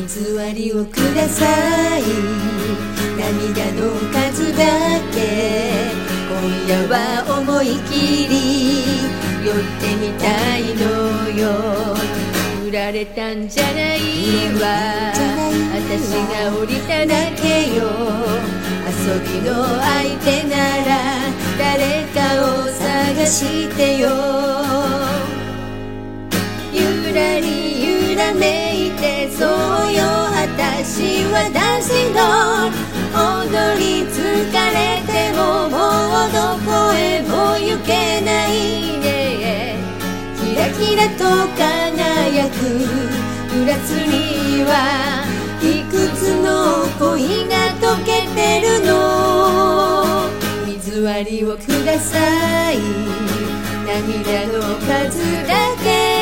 水割りをください。涙の数だけ今夜は思い切り寄ってみたいのよ。振られたんじゃないわ、私が降りただけよ。遊びの相手なら誰かを探してよ。ゆらりゆらめいてそうよ、私はダンシング。踊り疲れてももうどこへも行けないね。キラキラと輝くグラスにはいくつの恋が溶けてるの。水割りをください。涙の数だけ